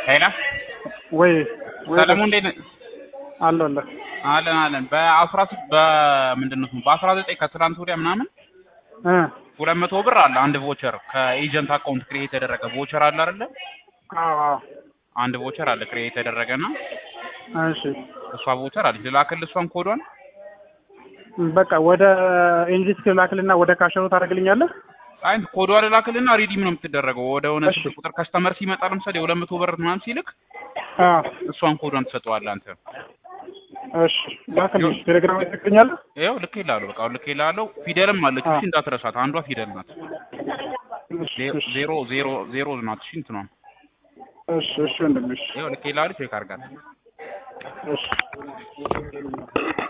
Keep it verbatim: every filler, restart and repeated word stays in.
ሄላ ወይ ሰላም እንዴት አለ አለ አለን አለን በ16 በምንድነው በ19 ከትላንት ወዲያ ምናምን እ ሁለት መቶ ብር አለ አንድ ቮቸር ከኤጀንት አካውንት ክሬት የተደረገ ቮቸር አለ አይደለ? አዎ አንድ ቮቸር አለ ክሬት የተደረገና እሺ እሷ ቮቸር አለ ልላክል እሷን ኮዷን በቃ ወደ ኢንጂስ ላክልና ወደ ካሸሩ ታደርግልኛለህ? አይ ኮዷን ልላክልና ሪዲም ነው የምትደረገው ወደ ሆነ ቁጥር ከስተመር ሲመጣ ለምሳሌ ሁለት መቶ ብር ምናምን ሲልክ አ እሷን ኮዷን ትሰጠዋለህ አንተ እሺ ላክልኝ ቴሌግራም ይልክልኛል ይኸው ልክ ይላሉ በቃ ልክ ይላሉ ፊደልም አለች እሺ እንዳትረሳት አንዷ ፊደል ናት ዜሮ ዜሮ ዜሮ ናት እሺ እንትኗ እሺ እሺ ወንድምሽ ይኸው ልክ ይላሉ ቼክ አድርጋት እሺ